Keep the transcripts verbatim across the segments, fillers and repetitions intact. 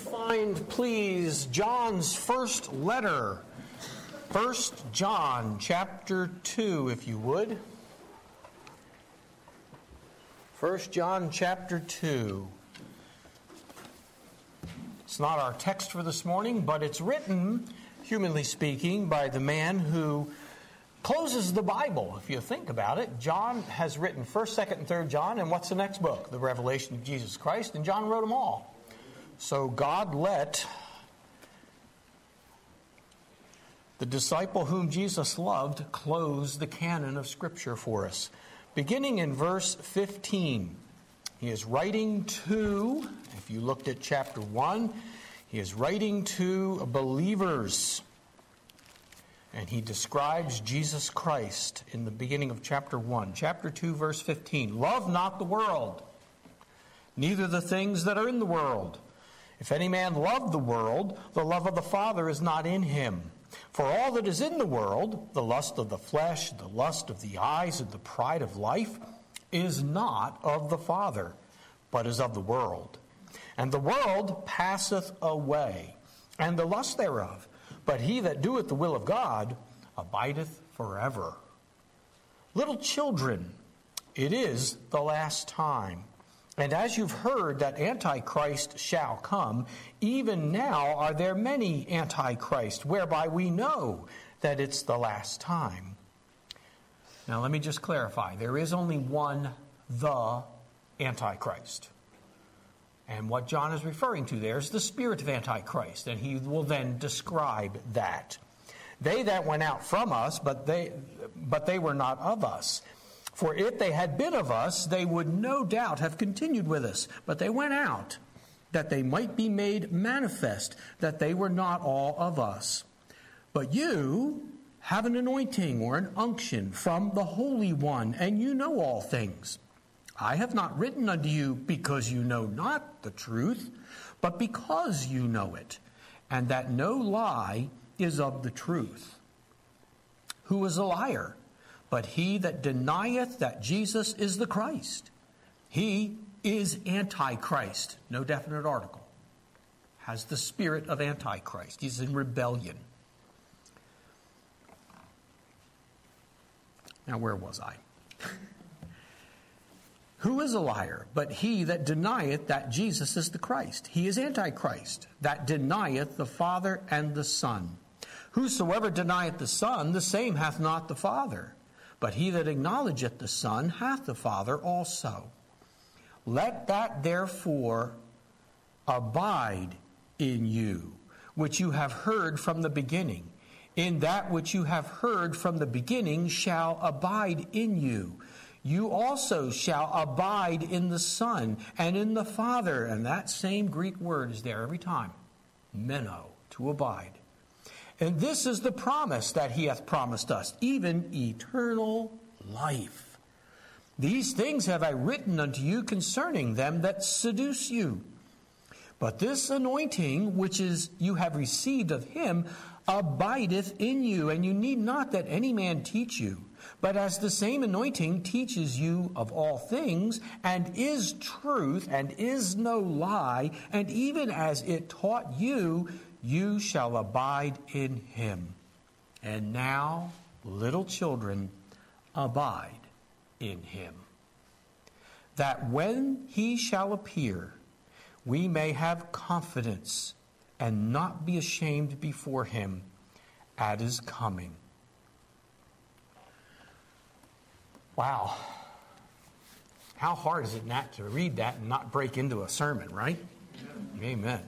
find, please, John's first letter. First John, chapter two, if you would. First John, chapter two. It's not our text for this morning, but it's written, humanly speaking, by the man who closes the Bible. If you think about it, John has written first, second, and third John, and what's the next book? The Revelation of Jesus Christ, and John wrote them all. So God let the disciple whom Jesus loved close the canon of Scripture for us. Beginning in verse fifteen, he is writing to, if you looked at chapter one, he is writing to believers. And he describes Jesus Christ in the beginning of chapter one. Chapter two, verse fifteen. Love not the world, neither the things that are in the world. If any man love the world, the love of the Father is not in him. For all that is in the world, the lust of the flesh, the lust of the eyes, and the pride of life, is not of the Father, but is of the world. And the world passeth away, and the lust thereof. But he that doeth the will of God abideth forever. Little children, it is the last time. And as you've heard that Antichrist shall come, even now are there many Antichrists, whereby we know that it's the last time. Now let me just clarify. There is only one, the Antichrist. And what John is referring to there is the spirit of Antichrist, and he will then describe that. They that went out from us, but they but they were not of us. For if they had been of us, they would no doubt have continued with us. But they went out, that they might be made manifest, that they were not all of us. But you have an anointing or an unction from the Holy One, and you know all things. I have not written unto you because you know not the truth, but because you know it, and that no lie is of the truth. Who is a liar? But he that denieth that Jesus is the Christ. He is Antichrist. No definite article. Has the spirit of Antichrist. He's in rebellion. Now, where was I? Who is a liar? But he that denieth that Jesus is the Christ. He is Antichrist, that denieth the Father and the Son. Whosoever denieth the Son, the same hath not the Father. But he that acknowledgeth the Son hath the Father also. Let that therefore abide in you, which you have heard from the beginning. In that which you have heard from the beginning shall abide in you. You also shall abide in the Son and in the Father. And that same Greek word is there every time. Meno, to abide. And this is the promise that he hath promised us, even eternal life. These things have I written unto you concerning them that seduce you. But this anointing which is you have received of him abideth in you, and you need not that any man teach you. But as the same anointing teaches you of all things, and is truth, and is no lie, and even as it taught you, you shall abide in him. And now, little children, abide in him, that when he shall appear, we may have confidence and not be ashamed before him at his coming. Wow. How hard is it not to read that and not break into a sermon, right? Amen.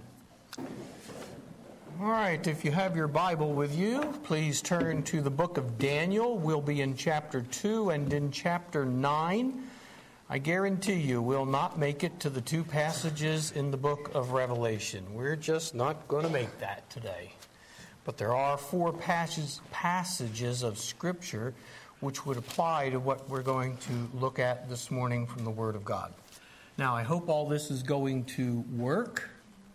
All right, if you have your Bible with you, please turn to the book of Daniel. We'll be in chapter two and in chapter nine. I guarantee you we'll not make it to the two passages in the book of Revelation. We're just not going to make that today. But there are four passages, passages of Scripture which would apply to what we're going to look at this morning from the Word of God. Now, I hope all this is going to work.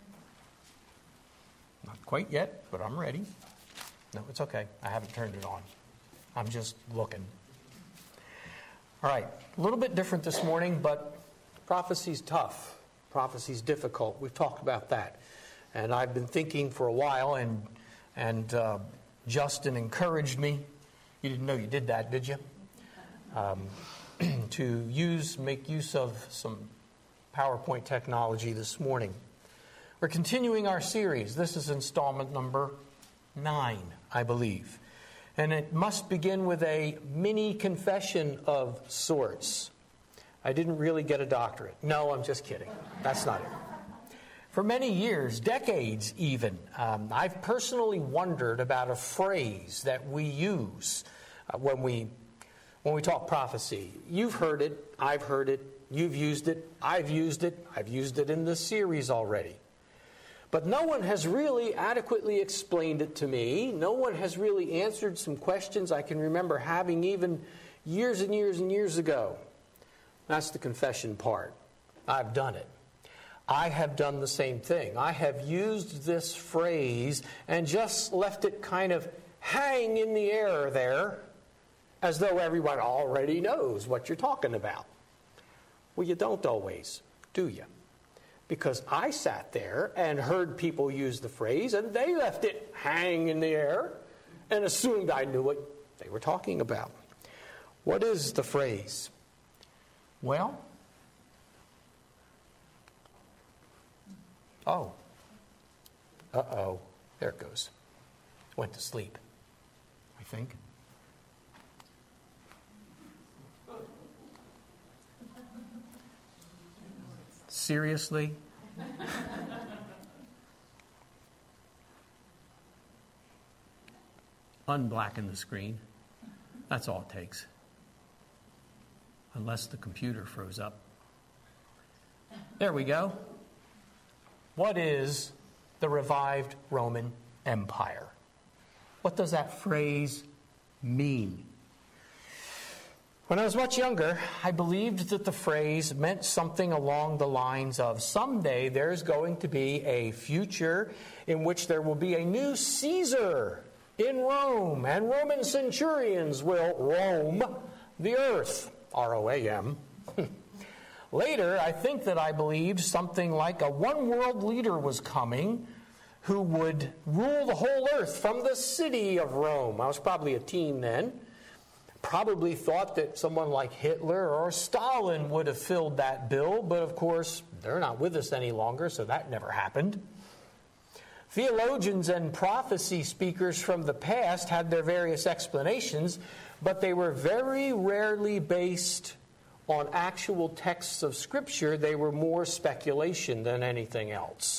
Not quite yet, but I'm ready. No, it's okay. I haven't turned it on. I'm just looking. All right, a little bit different this morning, but prophecy's tough. Prophecy's difficult. We've talked about that. And I've been thinking for a while, and and uh, Justin encouraged me. You didn't know you did that, did you? Um, to use, make use of some PowerPoint technology this morning. We're continuing our series. This is installment number nine, I believe. And it must begin with a mini confession of sorts. I didn't really get a doctorate. No, I'm just kidding. That's not it. For many years, decades even, um, I've personally wondered about a phrase that we use uh, when we when we talk prophecy. You've heard it. I've heard it. You've used it. I've used it. I've used it in this series already. But no one has really adequately explained it to me. No one has really answered some questions I can remember having even years and years and years ago. That's the confession part. I've done it. I have done the same thing. I have used this phrase and just left it kind of hang in the air there as though everyone already knows what you're talking about. Well, you don't always, do you? Because I sat there and heard people use the phrase and they left it hang in the air and assumed I knew what they were talking about. What is the phrase? Well, oh, uh-oh, there it goes. Went to sleep, I think. Seriously? Unblacken the screen. That's all it takes. Unless the computer froze up. There we go. What is the revived Roman Empire? What does that phrase mean? When I was much younger, I believed that the phrase meant something along the lines of someday there's going to be a future in which there will be a new Caesar in Rome, and Roman centurions will roam the earth. R O A M. Later, I think that I believed something like a one-world leader was coming who would rule the whole earth from the city of Rome. I was probably a teen then. Probably thought that someone like Hitler or Stalin would have filled that bill, but of course, they're not with us any longer, so that never happened. Theologians and prophecy speakers from the past had their various explanations, but they were very rarely based on actual texts of Scripture. They were more speculation than anything else.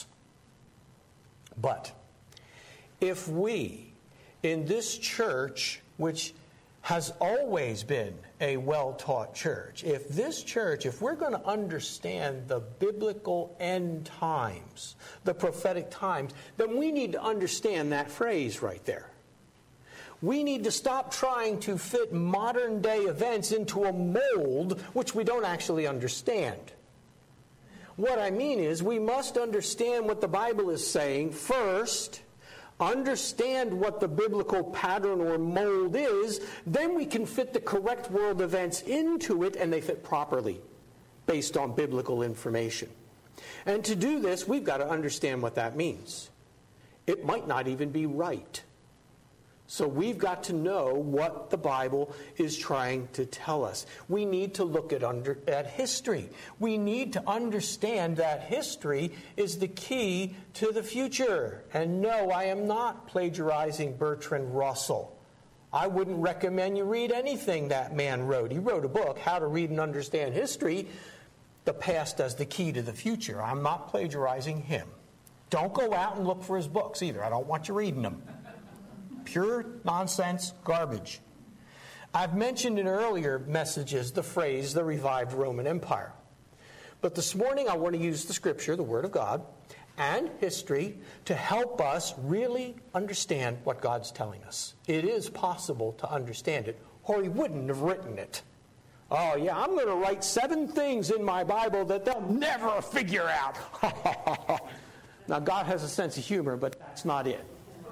But if we, in this church, which has always been a well-taught church, if this church, if we're going to understand the biblical end times, the prophetic times, then we need to understand that phrase right there. We need to stop trying to fit modern-day events into a mold which we don't actually understand. What I mean is, we must understand what the Bible is saying first, understand what the biblical pattern or mold is, then we can fit the correct world events into it, and they fit properly based on biblical information. And to do this, we've got to understand what that means. It might not even be right. So we've got to know what the Bible is trying to tell us. We need to look at, under, at history. We need to understand that history is the key to the future. And no, I am not plagiarizing Bertrand Russell. I wouldn't recommend you read anything that man wrote. He wrote a book, How to Read and Understand History, the Past as the Key to the Future. I'm not plagiarizing him. Don't go out and look for his books either. I don't want you reading them. Pure nonsense, garbage. I've mentioned in earlier messages the phrase, the revived Roman Empire. But this morning I want to use the Scripture, the Word of God, and history to help us really understand what God's telling us. It is possible to understand it, or he wouldn't have written it. Oh yeah, I'm going to write seven things in my Bible that they'll never figure out. Now God has a sense of humor, but that's not it.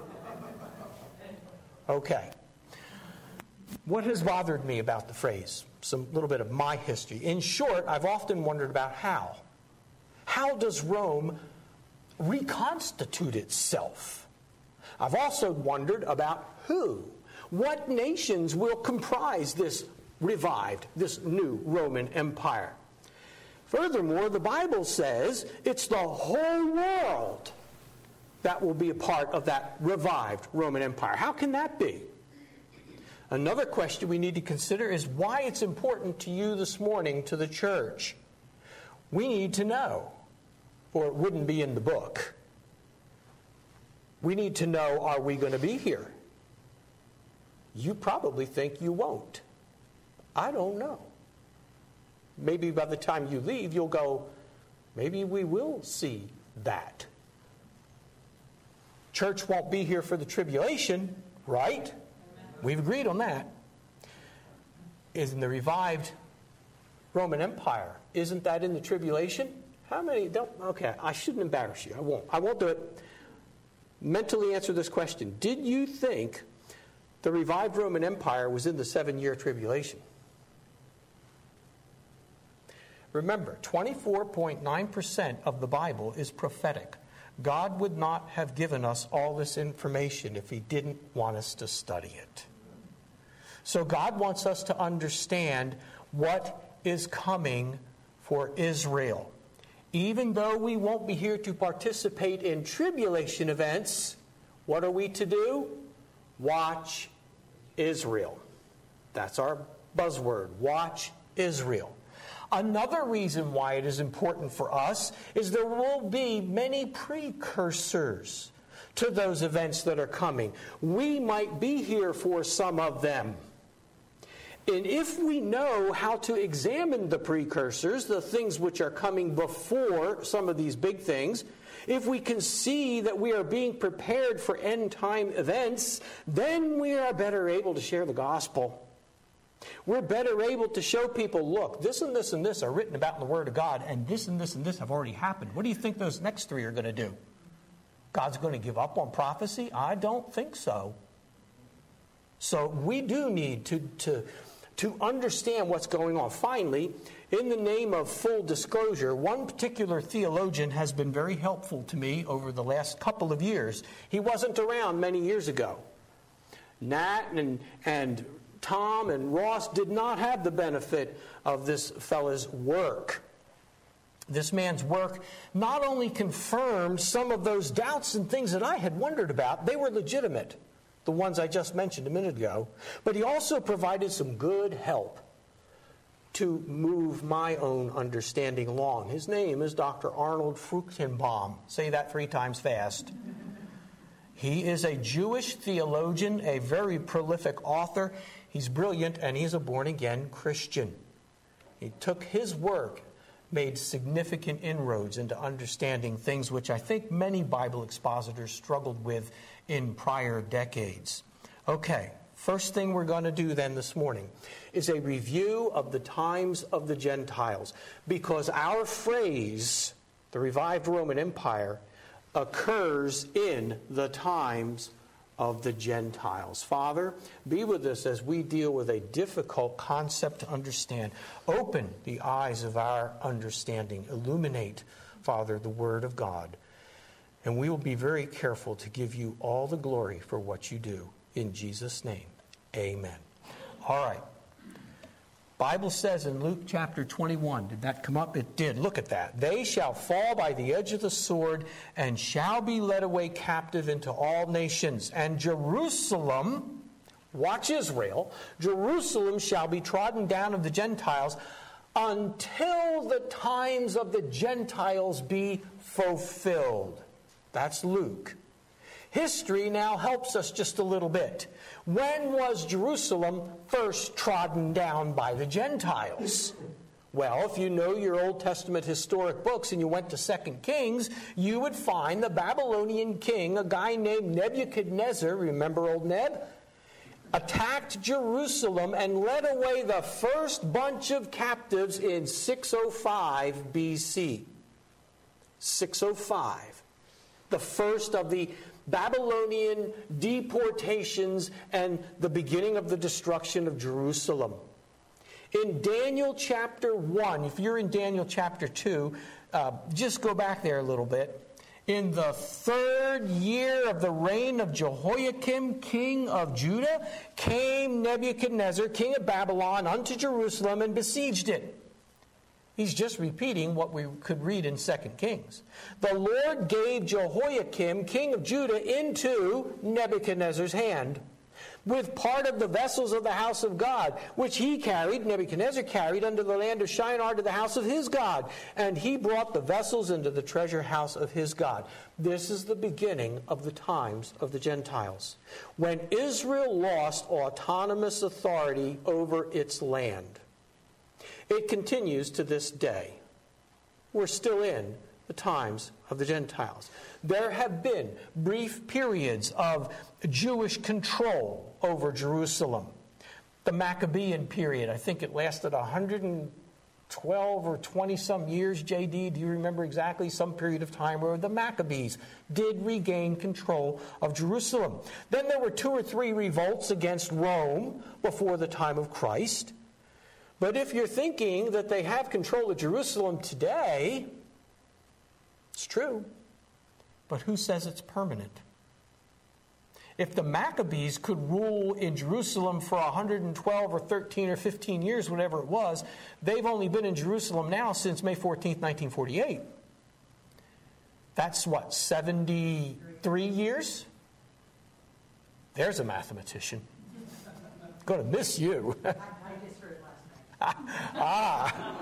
Okay. What has bothered me about the phrase? Some little bit of my history. In short, I've often wondered about how. How does Rome reconstitute itself. I've also wondered about who. What nations will comprise this revived, this new Roman Empire? Furthermore, the Bible says it's the whole world that will be a part of that revived Roman Empire. How can that be? Another question we need to consider is why it's important to you this morning, to the church. We need to know, or it wouldn't be in the book. We need to know, are we going to be here? You probably think you won't. I don't know. Maybe by the time you leave, you'll go, maybe we will see that. Church won't be here for the tribulation, right? We've agreed on that. Is in the revived Roman Empire. Isn't that in the tribulation? How many don't? Okay, I shouldn't embarrass you. I won't. I won't do it. Mentally answer this question. Did you think the revived Roman Empire was in the seven-year tribulation? Remember, twenty-four point nine percent of the Bible is prophetic. God would not have given us all this information if He didn't want us to study it. So God wants us to understand what is coming for Israel. Even though we won't be here to participate in tribulation events, what are we to do? Watch Israel. That's our buzzword. Watch Israel. Another reason why it is important for us is there will be many precursors to those events that are coming. We might be here for some of them. And if we know how to examine the precursors, the things which are coming before some of these big things, if we can see that we are being prepared for end-time events, then we are better able to share the gospel. We're better able to show people, look, this and this and this are written about in the Word of God, and this and this and this have already happened. What do you think those next three are going to do? God's going to give up on prophecy? I don't think so. So we do need to, to, to understand what's going on. Finally, in the name of full disclosure, one particular theologian has been very helpful to me over the last couple of years. He wasn't around many years ago. Nat and, and Tom and Ross did not have the benefit of this fella's work. This man's work not only confirmed some of those doubts and things that I had wondered about, they were legitimate, the ones I just mentioned a minute ago, but he also provided some good help to move my own understanding along. His name is Doctor Arnold Fruchtenbaum. Say that three times fast. He is a Jewish theologian, a very prolific author. He's brilliant, and he's a born-again Christian. He took his work, made significant inroads into understanding things which I think many Bible expositors struggled with in prior decades. Okay, first thing we're going to do then this morning is a review of the times of the Gentiles, because our phrase, the revived Roman Empire, occurs in the times of the Gentiles. Father, be with us as we deal with a difficult concept to understand. Open the eyes of our understanding. Illuminate, Father, the Word of God. And we will be very careful to give you all the glory for what you do. In Jesus' name, amen. All right. Bible says in Luke chapter twenty-one, did that come up? It did. Look at that. They shall fall by the edge of the sword and shall be led away captive into all nations. And Jerusalem, watch Israel, Jerusalem shall be trodden down of the Gentiles until the times of the Gentiles be fulfilled. That's Luke. History now helps us just a little bit. When was Jerusalem first trodden down by the Gentiles? Well, if you know your Old Testament historic books and you went to Second Kings, you would find the Babylonian king, a guy named Nebuchadnezzar, remember old Neb? Attacked Jerusalem and led away the first bunch of captives in six oh five B C. six oh five. The first of the Babylonian deportations and the beginning of the destruction of Jerusalem. In Daniel chapter one, if you're in Daniel chapter two, uh, just go back there a little bit. In the third year of the reign of Jehoiakim, king of Judah, came Nebuchadnezzar, king of Babylon, unto Jerusalem and besieged it. He's just repeating what we could read in Second Kings. The Lord gave Jehoiakim, king of Judah, into Nebuchadnezzar's hand, with part of the vessels of the house of God, which he carried, Nebuchadnezzar carried, unto the land of Shinar to the house of his God. And he brought the vessels into the treasure house of his God. This is the beginning of the times of the Gentiles, when Israel lost autonomous authority over its land. It continues to this day. We're still in the times of the Gentiles. There have been brief periods of Jewish control over Jerusalem. The Maccabean period, I think it lasted one hundred twelve or twenty some years, J D. Do you remember exactly? Some period of time where the Maccabees did regain control of Jerusalem. Then there were two or three revolts against Rome before the time of Christ. But if you're thinking that they have control of Jerusalem today, it's true. But who says it's permanent? If the Maccabees could rule in Jerusalem for one hundred twelve or thirteen or fifteen years, whatever it was, they've only been in Jerusalem now since May fourteenth, nineteen forty-eight. That's what, seventy-three years? There's a mathematician. Going to miss you. ah.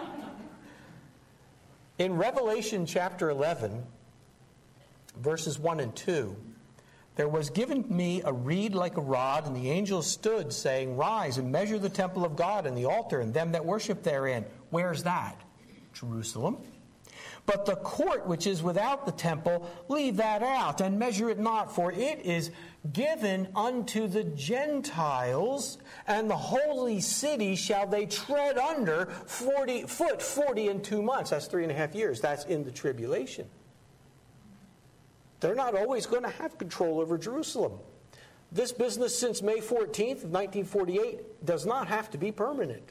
In Revelation chapter eleven, verses one and two, there was given me a reed like a rod, and the angel stood, saying, Rise and measure the temple of God and the altar and them that worship therein. Where's that? Jerusalem. But the court which is without the temple, leave that out, and measure it not, for it is given unto the Gentiles, and the holy city shall they tread under forty foot, forty and two months. That's three and a half years. That's in the tribulation. They're not always going to have control over Jerusalem. This business since May fourteenth, nineteen forty-eight, does not have to be permanent.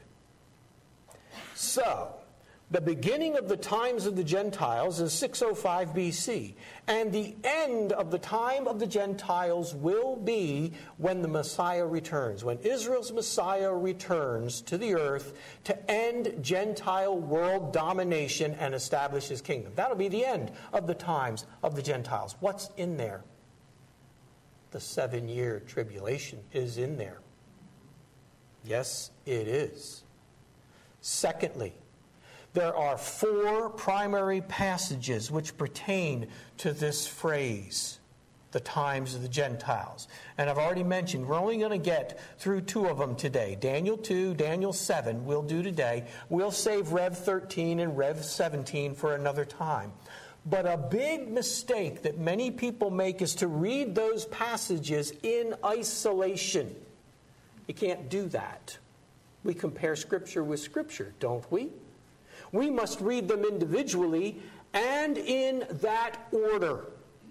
So, the beginning of the times of the Gentiles is six oh five B C, and the end of the time of the Gentiles will be when the Messiah returns, when Israel's Messiah returns to the earth to end Gentile world domination and establish his kingdom. That'll be the end of the times of the Gentiles. What's in there? The seven-year tribulation is in there. Yes, it is. Secondly, there are four primary passages which pertain to this phrase, the times of the Gentiles. And I've already mentioned, we're only going to get through two of them today. Daniel two, Daniel seven, we'll do today. We'll save Rev thirteen and Rev seventeen for another time. But a big mistake that many people make is to read those passages in isolation. You can't do that. We compare Scripture with Scripture, don't we? We must read them individually and in that order.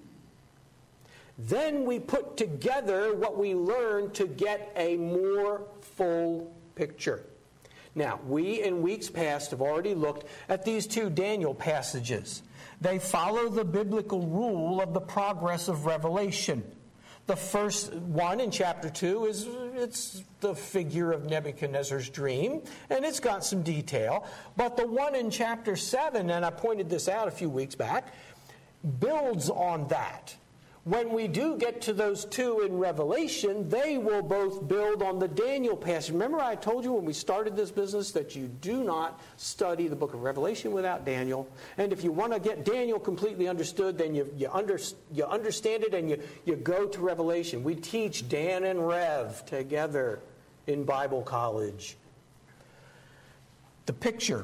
Then we put together what we learn to get a more full picture. Now, we in weeks past have already looked at these two Daniel passages. They follow the biblical rule of the progress of revelation. The first one in chapter two is it's the figure of Nebuchadnezzar's dream, and it's got some detail. But the one in chapter seven, and I pointed this out a few weeks back, builds on that. When we do get to those two in Revelation, they will both build on the Daniel passage. Remember I told you when we started this business that you do not study the book of Revelation without Daniel. And if you want to get Daniel completely understood, then you, you, under, you understand it and you, you go to Revelation. We teach Dan and Rev together in Bible college. The picture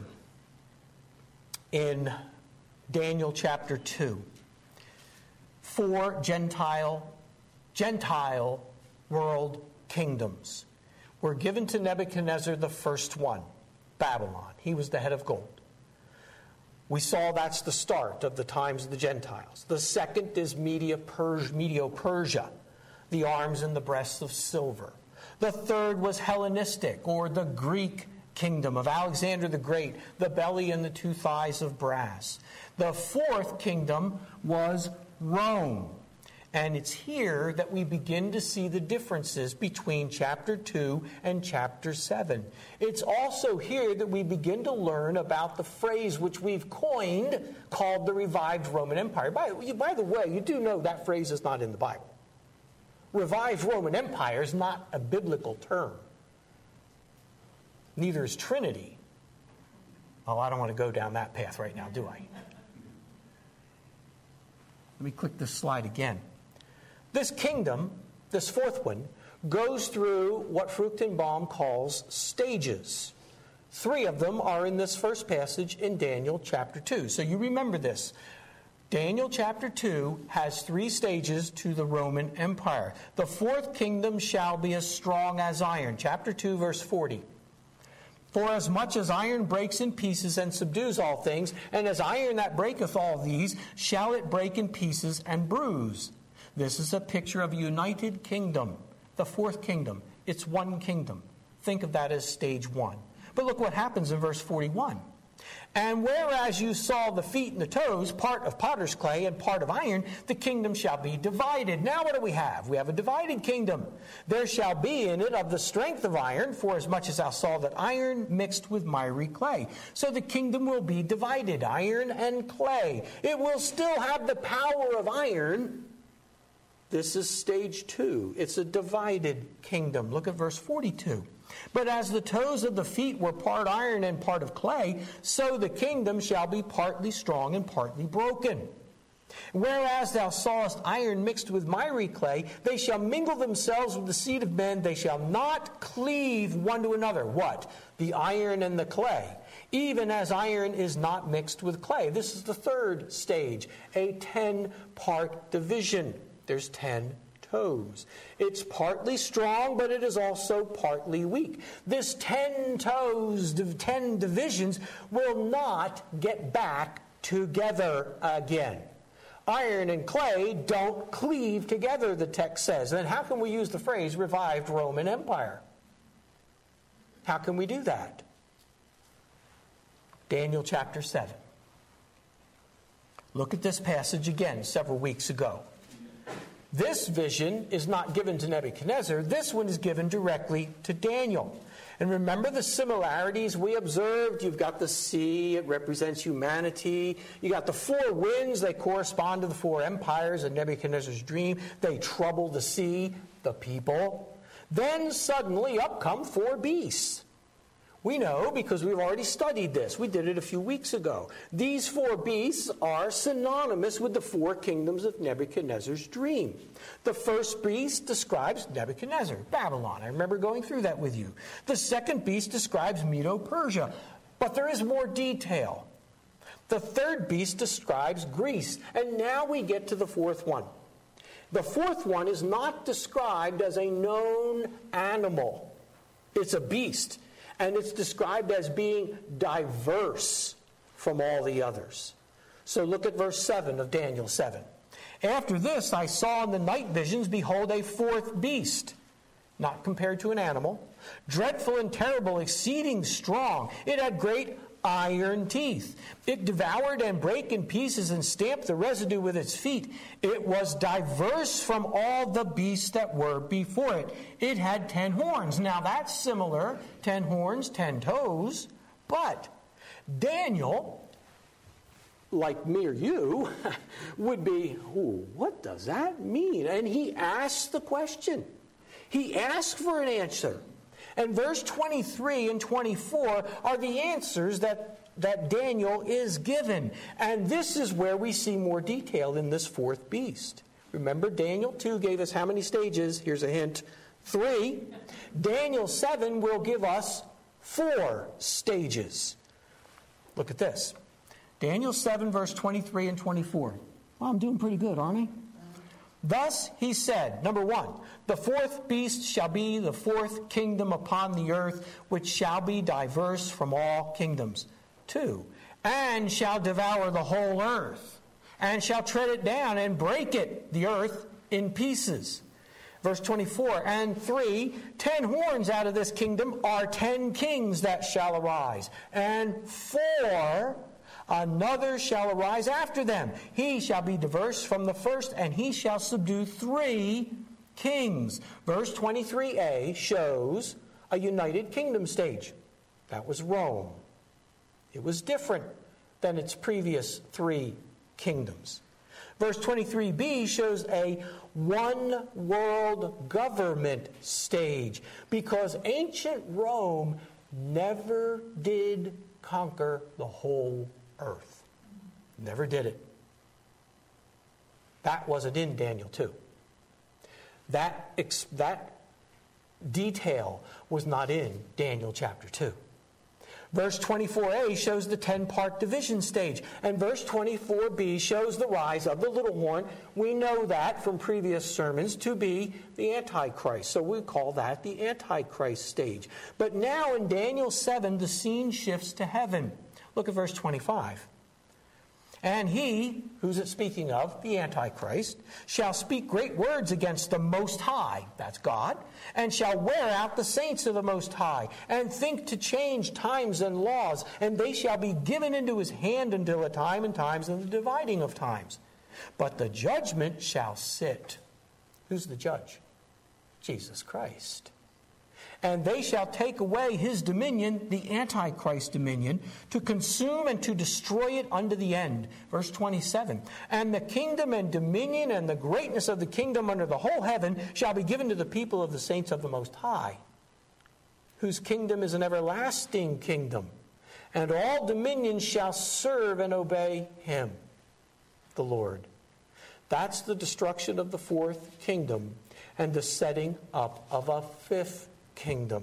in Daniel chapter two. Four Gentile, Gentile world kingdoms were given to Nebuchadnezzar, the first one, Babylon. He was the head of gold. We saw that's the start of the times of the Gentiles. The second is Medo-Persia, the arms and the breasts of silver. The third was Hellenistic, or the Greek kingdom of Alexander the Great, the belly and the two thighs of brass. The fourth kingdom was Rome. And it's here that we begin to see the differences between chapter two and chapter seven. It's also here that we begin to learn about the phrase which we've coined called the revived Roman Empire. By, by the way, you do know that phrase is not in the Bible. Revived Roman Empire is not a biblical term. Neither is Trinity. Oh, I don't want to go down that path right now, do I? Let me click this slide again. This kingdom, this fourth one, goes through what Fruchtenbaum calls stages. Three of them are in this first passage in Daniel chapter two. So you remember this. Daniel chapter two has three stages to the Roman Empire. The fourth kingdom shall be as strong as iron. Chapter two, verse forty. For as much as iron breaks in pieces and subdues all things, and as iron that breaketh all these, shall it break in pieces and bruise. This is a picture of a united kingdom, the fourth kingdom. It's one kingdom. Think of that as stage one. But look what happens in verse forty-one. And whereas you saw the feet and the toes, part of potter's clay and part of iron, the kingdom shall be divided. Now what do we have? We have a divided kingdom. There shall be in it of the strength of iron, for as much as thou saw that iron mixed with miry clay. So the kingdom will be divided, iron and clay. It will still have the power of iron. This is stage two. It's a divided kingdom. Look at verse forty-two. But as the toes of the feet were part iron and part of clay, so the kingdom shall be partly strong and partly broken. Whereas thou sawest iron mixed with miry clay, they shall mingle themselves with the seed of men. They shall not cleave one to another. What? The iron and the clay. Even as iron is not mixed with clay. This is the third stage, a ten-part division. There's ten toes. It's partly strong, but it is also partly weak. This ten toes, ten divisions will not get back together again. Iron and clay don't cleave together, the text says. Then how can we use the phrase revived Roman Empire? How can we do that? Daniel chapter seven. Look at this passage again several weeks ago. This vision is not given to Nebuchadnezzar. This one is given directly to Daniel. And remember the similarities we observed. You've got the sea. It represents humanity. You got the four winds. They correspond to the four empires in Nebuchadnezzar's dream. They trouble the sea, the people. Then suddenly up come four beasts. We know because we've already studied this. We did it a few weeks ago. These four beasts are synonymous with the four kingdoms of Nebuchadnezzar's dream. The first beast describes Nebuchadnezzar, Babylon. I remember going through that with you. The second beast describes Medo-Persia. But there is more detail. The third beast describes Greece. And now we get to the fourth one. The fourth one is not described as a known animal. It's a beast. And it's described as being diverse from all the others. So look at verse seven of Daniel seven. After this I saw in the night visions, behold, a fourth beast, not compared to an animal, dreadful and terrible, exceeding strong. It had great iron teeth. It devoured and brake in pieces and stamped the residue with its feet. It was diverse from all the beasts that were before it. It had ten horns. Now that's similar. Ten horns, ten toes. But Daniel, like me or you, would be, ooh, what does that mean? And he asks the question. He asks for an answer. And verse twenty-three and twenty-four are the answers that, that Daniel is given. And this is where we see more detail in this fourth beast. Remember, Daniel two gave us how many stages? Here's a hint. Three. Daniel seven will give us four stages. Look at this. Daniel seven, verse twenty-three and twenty-four. Well, I'm doing pretty good, aren't I? Thus he said, number one, the fourth beast shall be the fourth kingdom upon the earth, which shall be diverse from all kingdoms. Two, and shall devour the whole earth, and shall tread it down and break it, the earth, in pieces. Verse twenty-four, and three, ten horns out of this kingdom are ten kings that shall arise, and four Another shall arise after them. He shall be diverse from the first, and he shall subdue three kings. Verse twenty-three a shows a united kingdom stage. That was Rome. It was different than its previous three kingdoms. Verse twenty-three b shows a one world government stage, because ancient Rome never did conquer the whole earth. Never did it. That wasn't in Daniel two. That, that detail was not in Daniel chapter two. Verse twenty-four a shows the ten-part division stage. And verse twenty-four b shows the rise of the little horn. We know that from previous sermons to be the Antichrist. So we call that the Antichrist stage. But now in Daniel seven, the scene shifts to heaven. Look at verse twenty-five. And he, who's it speaking of, the Antichrist, shall speak great words against the Most High, that's God, and shall wear out the saints of the Most High, and think to change times and laws, and they shall be given into his hand until a time and times and the dividing of times. But the judgment shall sit. Who's the judge? Jesus Christ. And they shall take away his dominion, the Antichrist dominion, to consume and to destroy it unto the end. Verse twenty-seven. And the kingdom and dominion and the greatness of the kingdom under the whole heaven shall be given to the people of the saints of the Most High, whose kingdom is an everlasting kingdom. And all dominions shall serve and obey him, the Lord. That's the destruction of the fourth kingdom and the setting up of a fifth kingdom.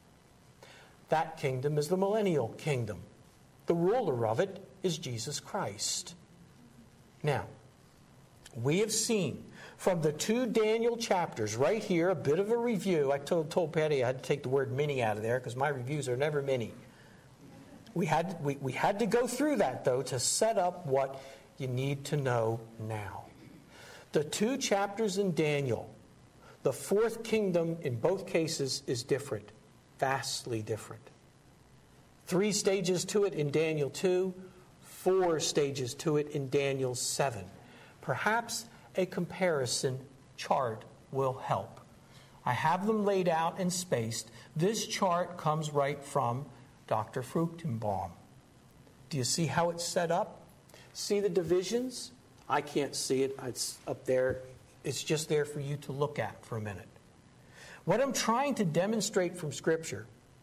That kingdom is the millennial kingdom. The ruler of it is Jesus Christ. Now, we have seen from the two Daniel chapters right here, a bit of a review. I told, told Patty I had to take the word mini out of there because my reviews are never mini. We had, we, we had to go through that, though, to set up what you need to know now. The two chapters in Daniel, the fourth kingdom in both cases is different, vastly different. Three stages to it in Daniel two, four stages to it in Daniel seven. Perhaps a comparison chart will help. I have them laid out and spaced. This chart comes right from Doctor Fruchtenbaum. Do you see how it's set up? See the divisions? I can't see it. It's up there. It's just there for you to look at for a minute. What I'm trying to demonstrate from Scripture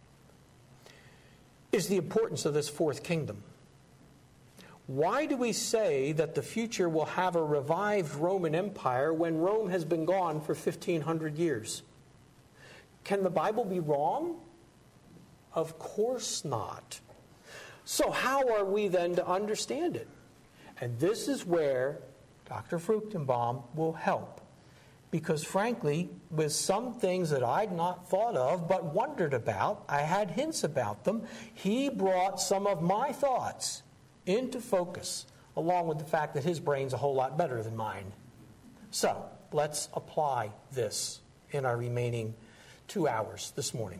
is the importance of this fourth kingdom. Why do we say that the future will have a revived Roman Empire when Rome has been gone for fifteen hundred years? Can the Bible be wrong? Of course not. So how are we then to understand it? And this is where Doctor Fruchtenbaum will help. Because frankly, with some things that I'd not thought of but wondered about, I had hints about them, he brought some of my thoughts into focus, along with the fact that his brain's a whole lot better than mine. So, let's apply this in our remaining two hours this morning.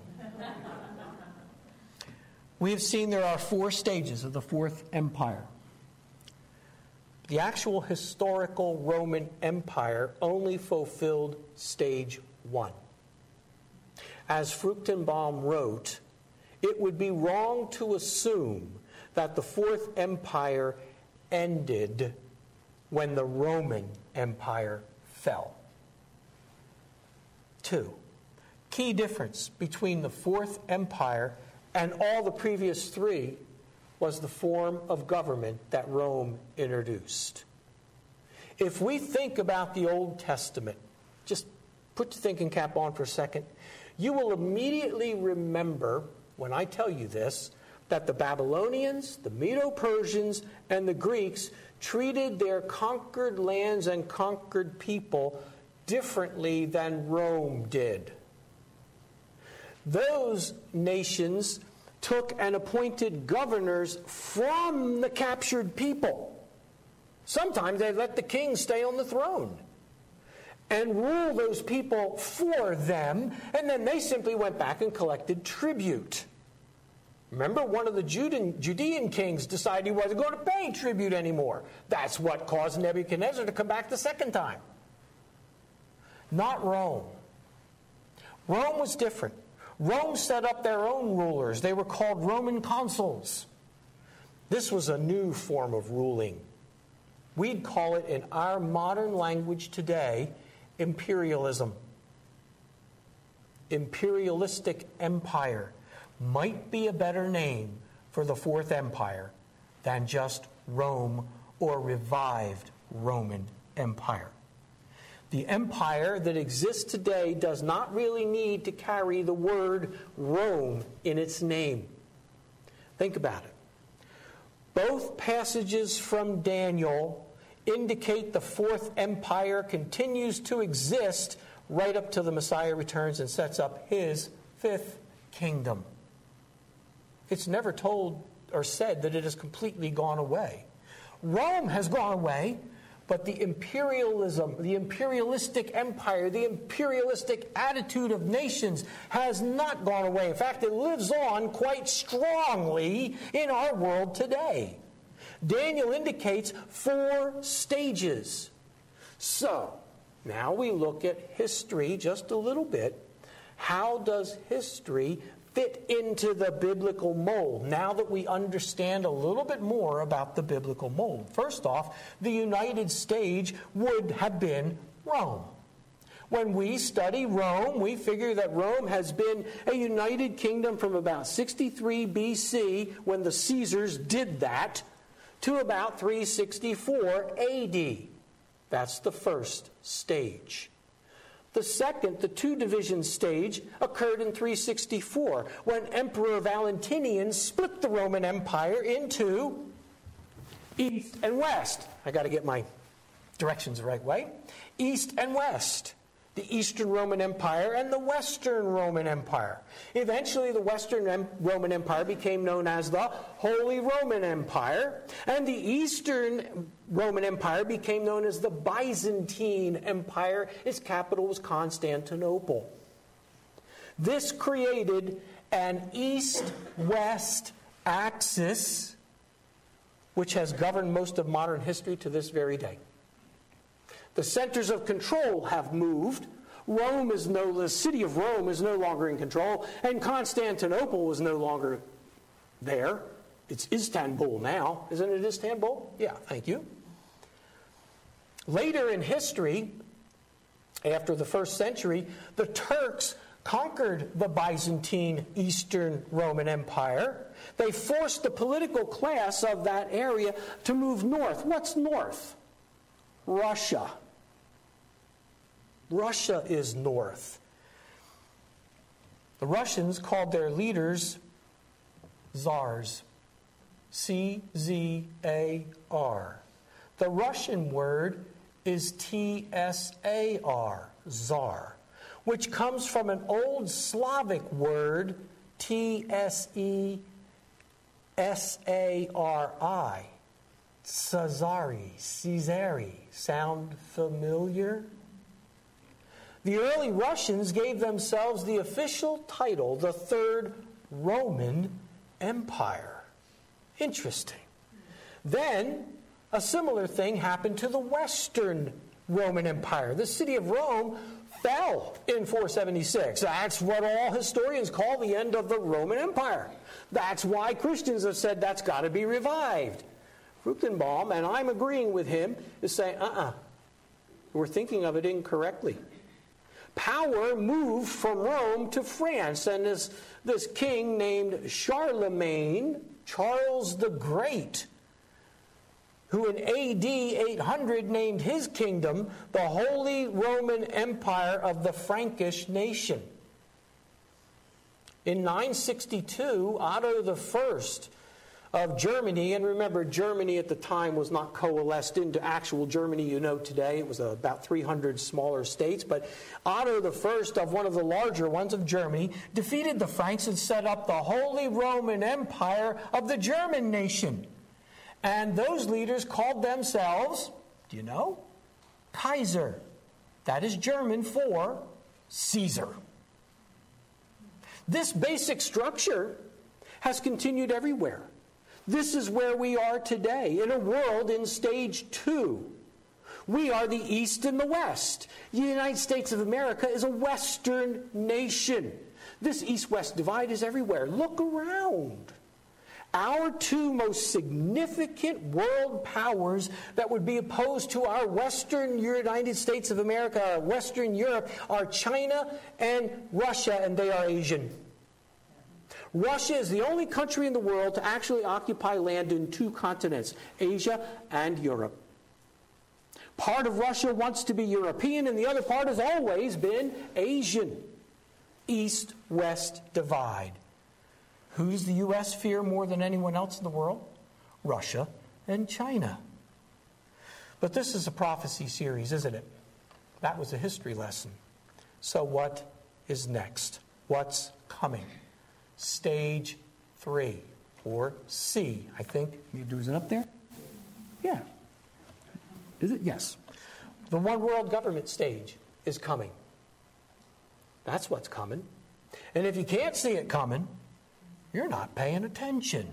We have seen there are four stages of the Fourth Empire. The actual historical Roman Empire only fulfilled stage one. As Fruchtenbaum wrote, it would be wrong to assume that the Fourth Empire ended when the Roman Empire fell. Two, key difference between the Fourth Empire and all the previous three was the form of government that Rome introduced. If we think about the Old Testament, just put your thinking cap on for a second, you will immediately remember, when I tell you this, that the Babylonians, the Medo-Persians, and the Greeks treated their conquered lands and conquered people differently than Rome did. Those nations took and appointed governors from the captured people. Sometimes they let the king stay on the throne and rule those people for them, and then they simply went back and collected tribute. Remember, one of the Judean, Judean kings decided he wasn't going to pay tribute anymore. That's what caused Nebuchadnezzar to come back the second time. Not Rome. Rome was different. Rome set up their own rulers. They were called Roman consuls. This was a new form of ruling. We'd call it, in our modern language today, imperialism. Imperialistic empire might be a better name for the Fourth Empire than just Rome or revived Roman Empire. The empire that exists today does not really need to carry the word Rome in its name. Think about it. Both passages from Daniel indicate the Fourth Empire continues to exist right up till the Messiah returns and sets up his fifth kingdom. It's never told or said that it has completely gone away. Rome has gone away, but the imperialism, the imperialistic empire, the imperialistic attitude of nations has not gone away. In fact, it lives on quite strongly in our world today. Daniel indicates four stages. So, now we look at history just a little bit. How does history fit into the biblical mold now that we understand a little bit more about the biblical mold? First off, the united stage would have been Rome. When we study Rome, we figure that Rome has been a united kingdom from about sixty-three B C, when the Caesars did that, to about three sixty-four A D. That's the first stage. The second, the two-division stage, occurred in three sixty-four, when Emperor Valentinian split the Roman Empire into East and West. I got to get my directions the right way. East and West. The Eastern Roman Empire and the Western Roman Empire. Eventually, the Western Roman Empire became known as the Holy Roman Empire, and the Eastern Roman Empire became known as the Byzantine Empire. Its capital was Constantinople. This created an east-west axis, which has governed most of modern history to this very day. The centers of control have moved. Rome is no, the city of Rome is no longer in control, and Constantinople is no longer there. It's Istanbul now. Isn't it Istanbul? Yeah, thank you. Later in history, after the first century, the Turks conquered the Byzantine Eastern Roman Empire. They forced the political class of that area to move north. What's north? Russia. Russia is north. The Russians called their leaders czars. C Z A R. The Russian word is T S A R, czar, which comes from an old Slavic word, T S E S A R I. Caesari, Caesari. Sound familiar? The early Russians gave themselves the official title, the Third Roman Empire. Interesting. Then, a similar thing happened to the Western Roman Empire. The city of Rome fell in four seventy-six. That's what all historians call the end of the Roman Empire. That's why Christians have said that's got to be revived. Fruchtenbaum, and I'm agreeing with him, is saying, uh-uh, we're thinking of it incorrectly. Power moved from Rome to France, and this, this king named Charlemagne, Charles the Great, who in A D eight hundred named his kingdom the Holy Roman Empire of the Frankish nation. In nine sixty-two, Otto the First of Germany, and remember, Germany at the time was not coalesced into actual Germany you know today. It was about three hundred smaller states. But Otto the First of one of the larger ones of Germany defeated the Franks and set up the Holy Roman Empire of the German nation. And those leaders called themselves, do you know? Kaiser. That is German for Caesar. This basic structure has continued everywhere. This is where we are today, in a world in stage two. We are the East and the West. The United States of America is a Western nation. This East-West divide is everywhere. Look around. Our two most significant world powers that would be opposed to our Western United States of America, our Western Europe, are China and Russia, and they are Asian. Russia is the only country in the world to actually occupy land in two continents, Asia and Europe. Part of Russia wants to be European, and the other part has always been Asian. East-West divide. Who does the U S fear more than anyone else in the world? Russia and China. But this is a prophecy series, isn't it? That was a history lesson. So what is next? What's coming? Stage three, or C, I think. Is it up there? Yeah. Is it? Yes. The one world government stage is coming. That's what's coming. And if you can't see it coming, you're not paying attention.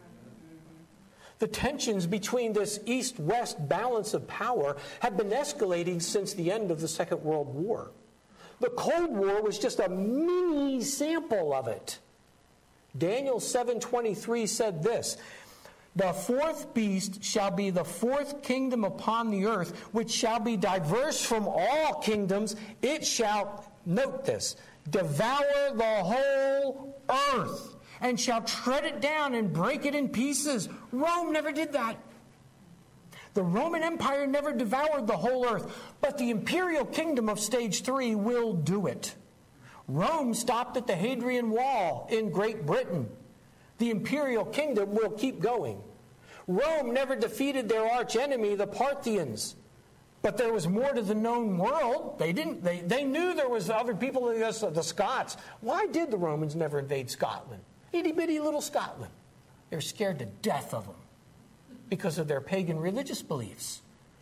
The tensions between this East-West balance of power have been escalating since the end of the Second World War. The Cold War was just a mini sample of it. Daniel seven twenty-three said this, "The fourth beast shall be the fourth kingdom upon the earth, which shall be diverse from all kingdoms. It shall," note this, "devour the whole earth, and shall tread it down and break it in pieces." Rome never did that. The Roman Empire never devoured the whole earth, but the imperial kingdom of stage three will do it. Rome stopped at the Hadrian Wall in Great Britain. The imperial kingdom will keep going. Rome never defeated their archenemy, the Parthians. But there was more to the known world. They didn't. They, they knew there was other people, the Scots. Why did the Romans never invade Scotland? Itty-bitty little Scotland. They were scared to death of them because of their pagan religious beliefs.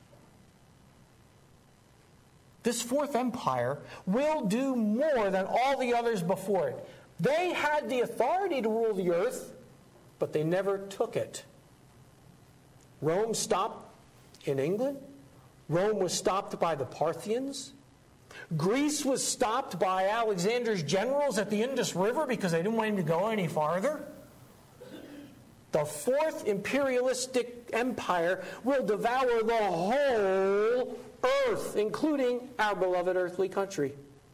This fourth empire will do more than all the others before it. They had the authority to rule the earth, but they never took it. Rome stopped in England. Rome was stopped by the Parthians. Greece was stopped by Alexander's generals at the Indus River because they didn't want him to go any farther. The fourth imperialistic empire will devour the whole earth, including our beloved earthly country.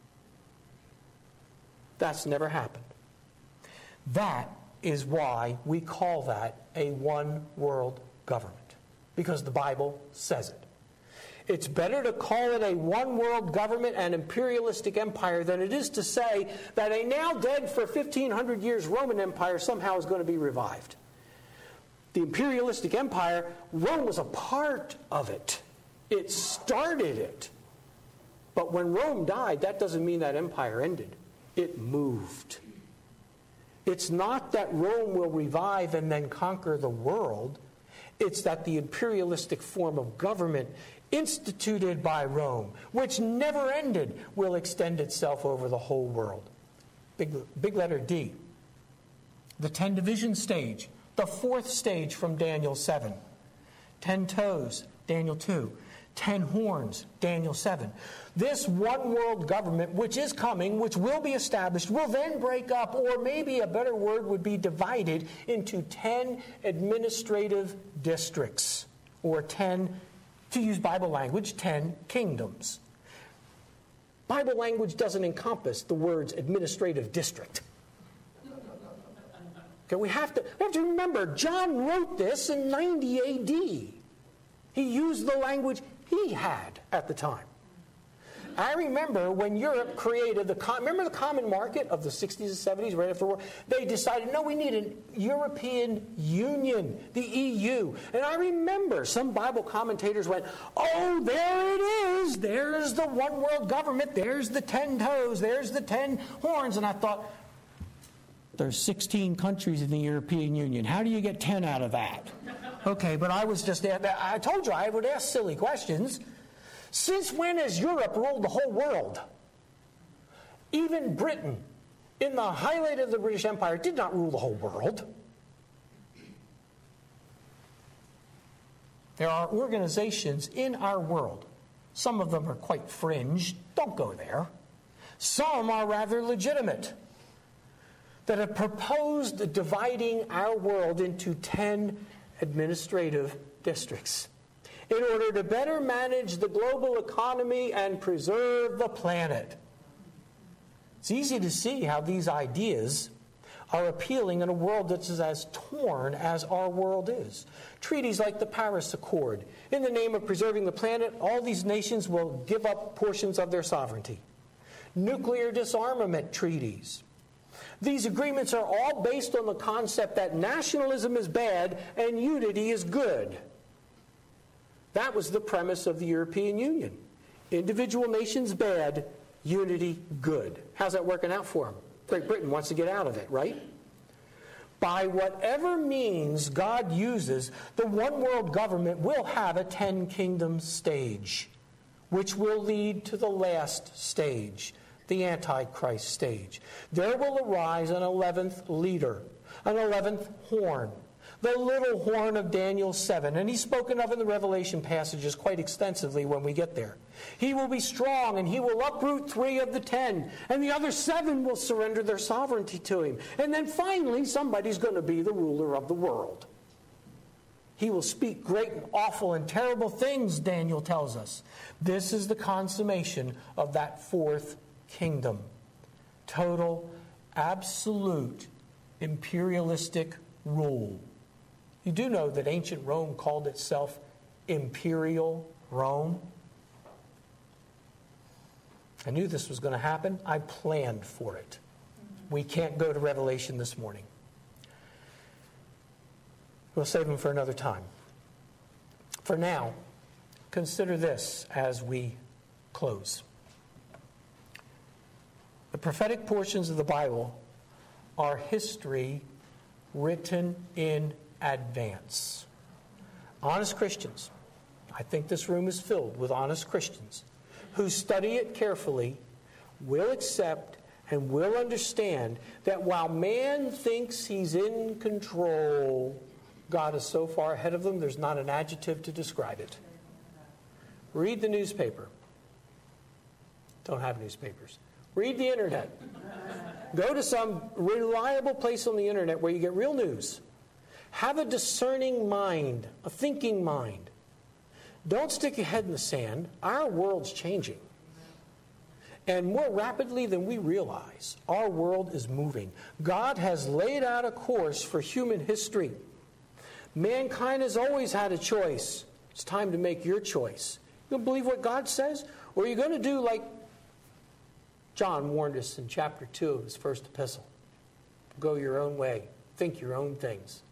That's never happened. That is why we call that a one world government, because the Bible says it. It's better to call it a one world government and imperialistic empire than it is to say that a now dead for fifteen hundred years Roman Empire somehow is going to be revived. The imperialistic empire, Rome was a part of it. It started it. But when Rome died, that doesn't mean that empire ended. It moved. It's not that Rome will revive and then conquer the world. It's that the imperialistic form of government instituted by Rome, which never ended, will extend itself over the whole world. Big, big letter D. The ten division stage, the fourth stage from Daniel seven. Ten toes, Daniel two. Ten horns, Daniel seven. This one world government, which is coming, which will be established, will then break up, or maybe a better word would be divided into ten administrative districts, or ten, to use Bible language, ten kingdoms. Bible language doesn't encompass the words administrative district. Okay, we have to, we have to remember, John wrote this in ninety A D. He used the language he had at the time. I remember when Europe created the, remember the common market of the sixties and seventies, right after the war? They decided, no, we need a European Union, the E U. And I remember some Bible commentators went, oh, there it is. There's the one world government. There's the ten toes. There's the ten horns. And I thought, there's sixteen countries in the European Union. How do you get ten out of that? Okay, but I was just, I told you I would ask silly questions. Since when has Europe ruled the whole world? Even Britain in the highlight of the British Empire, did not rule the whole world. There are organizations in our world. Some of them are quite fringe. Don't go there. Some are rather legitimate, that have proposed dividing our world into ten administrative districts in order to better manage the global economy and preserve the planet. It's easy to see how these ideas are appealing in a world that's as torn as our world is. Treaties like the Paris Accord. In the name of preserving the planet, all these nations will give up portions of their sovereignty. Nuclear disarmament treaties. These agreements are all based on the concept that nationalism is bad and unity is good. That was the premise of the European Union. Individual nations bad, unity good. How's that working out for them? Great Britain wants to get out of it, right? By whatever means God uses, the one world government will have a ten kingdom stage, which will lead to the last stage, the Antichrist stage. There will arise an eleventh leader, an eleventh horn, the little horn of Daniel seven, and he's spoken of in the Revelation passages quite extensively when we get there. He will be strong, and he will uproot three of the ten, and the other seven will surrender their sovereignty to him. And then finally, somebody's going to be the ruler of the world. He will speak great and awful and terrible things, Daniel tells us. This is the consummation of that fourth kingdom. Total, absolute, imperialistic rule. You do know that ancient Rome called itself Imperial Rome? I knew this was going to happen. I planned for it. We can't go to Revelation this morning. We'll save them for another time. For now, consider this as we close. The prophetic portions of the Bible are history written in advance. Honest Christians, I think this room is filled with honest Christians who study it carefully, will accept and will understand that while man thinks he's in control, God is so far ahead of them, there's not an adjective to describe it. Read the newspaper. Don't have newspapers. Read the internet. Go to some reliable place on the internet where you get real news. Have a discerning mind, a thinking mind. Don't stick your head in the sand. Our world's changing. And more rapidly than we realize, our world is moving. God has laid out a course for human history. Mankind has always had a choice. It's time to make your choice. You going to believe what God says? Or are you going to do like John warned us in chapter two of his first epistle? Go your own way. Think your own things.